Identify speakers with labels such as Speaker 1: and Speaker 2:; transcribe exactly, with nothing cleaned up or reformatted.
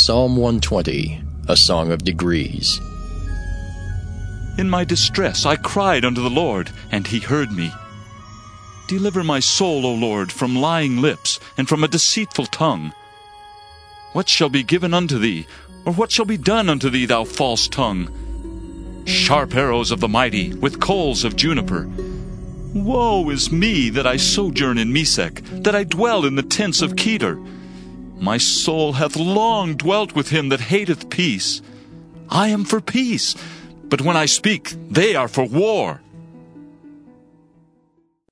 Speaker 1: Psalm one twenty, a song of degrees.
Speaker 2: In my distress I cried unto the Lord, and he heard me. Deliver my soul, O Lord, from lying lips, and from a deceitful tongue. What shall be given unto thee, or what shall be done unto thee, thou false tongue? Sharp arrows of the mighty, with coals of juniper. Woe is me, that I sojourn in Mesech, that I dwell in the tents of Kedar. My soul hath long dwelt with him that hateth peace. I am for peace, but when I speak, they are for war.